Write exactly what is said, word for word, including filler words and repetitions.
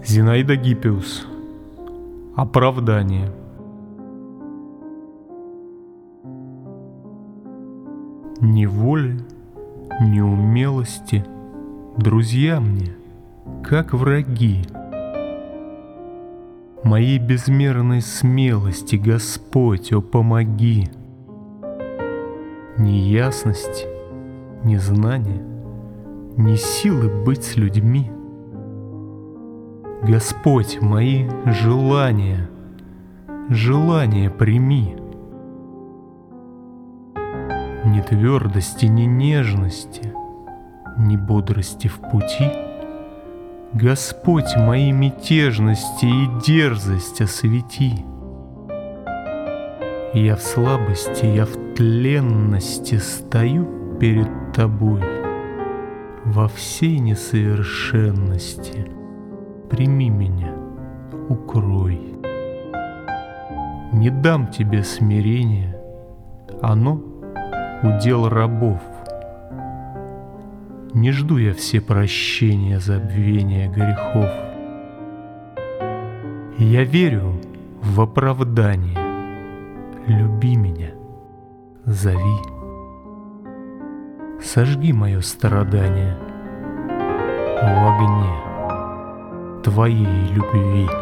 Зинаида Гиппиус. Оправдание. Ни воли, ни умелости друзья мне, как враги. Моей безмерной смелости, Господь, о помоги! Ни ясности, ни знания, ни силы быть с людьми. Господь, мои желания, желания прими. Ни твердости, ни нежности, ни бодрости в пути. Господь, мои мятежности и дерзость освети. Я в слабости, я в тленности стою перед Тобой. Во всей несовершенности прими меня, укрой. Не дам Тебе смирения, оно удел рабов. Не жду я все прощения, забвения грехов. Я верю в оправдание. Люби меня, зови. Сожги мое страдание в огне Твоей любви.